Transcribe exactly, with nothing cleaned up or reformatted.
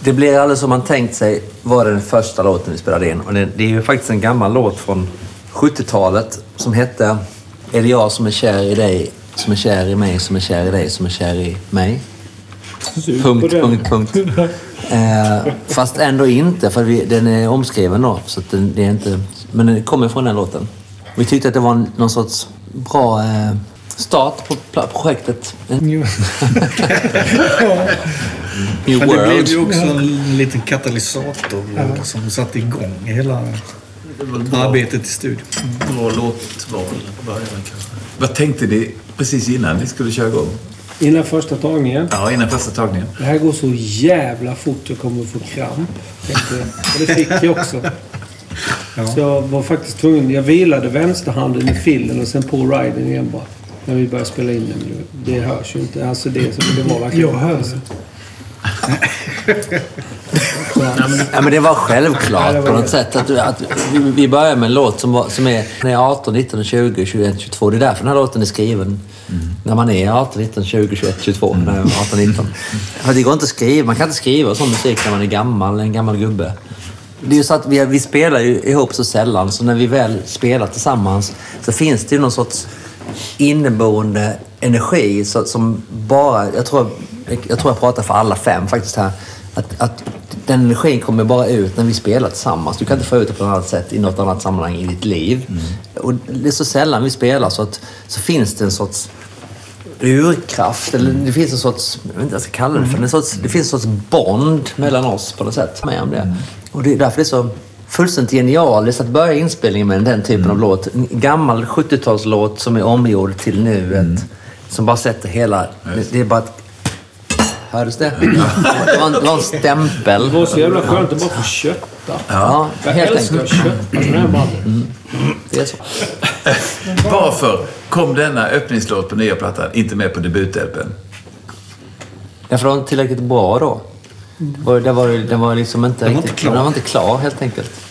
Det blir alldeles som man tänkt sig var den första låten vi spelade in. Och det, det är ju faktiskt en gammal låt från sjuttiotalet som hette Är det jag som är kär i dig, som är kär i mig, som är kär i dig, som är kär i mig? Punkt, punkt, punkt. Eh, fast ändå inte, för vi, den är omskriven då. Så att den, det är inte, men den kommer från den låten. Vi tyckte att det var någon sorts bra eh, start på projektet. New Men det World. blev ju också en liten katalysator ja. som satte igång hela arbetet i studion. Bra låtval på början kanske. Vad tänkte ni precis innan ni skulle köra igång? Innan första tagningen. Ja, innan första tagningen. Det här går så jävla fort, jag kommer att få kramp. Tänkte jag. Och det fick jag också. Ja. Så jag var faktiskt tvungen. Jag vilade vänsterhanden i fillen och sen på riden igen bara. När vi började spela in den. Det hörs ju inte. Alltså det, så det var verkligen... Jag hör det. Ja, men det var självklart ja, det var på något det. sätt att, att vi börjar med en låt som, var, som är när jag är arton, nitton, tjugo, tjugoett, tjugotvå. Det är därför den här låten är skriven mm. när man är arton, nitton, tjugo, tjugoett, tjugotvå. Mm. När jag är arton, nitton. För det går inte att skriva. Man kan inte skriva sån musik när man är gammal, en gammal gubbe. Det är ju så att vi, vi spelar ju ihop så sällan, så när vi väl spelar tillsammans så finns det ju någon sorts inneboende energi så, som bara, jag tror, jag tror jag pratar för alla fem faktiskt här, att, att den energin kommer bara ut när vi spelar tillsammans. Du kan inte få ut det på något annat sätt i något annat sammanhang i ditt liv. Mm. Och det är så sällan vi spelar så att så finns det en sorts urkraft, eller det finns en sorts, jag vet inte vad jag ska kalla det för, en sorts, det finns en sorts bond mellan oss på något sätt. Med om det. Mm. Och det är därför det är så fullständigt genialiskt att börja inspelningen med den typen mm. av låt. En gammal sjuttiotalslåt som är omgjord till nuet. Mm. Som bara sätter hela... Det, det är bara ett... Hördes det? Det var en, det var en stämpel. Det var så jävla skönt att bara få kötta. Ja, jag helt älskar enkelt. Kötta. Alltså, mm. Mm. Det är så. Varför kom denna öppningslåt på nya plattan inte med på debutelpen? Därför var den tillräckligt bra då. Det var, det var, det var liksom inte den var riktigt... inte klar. Den var inte klar helt enkelt.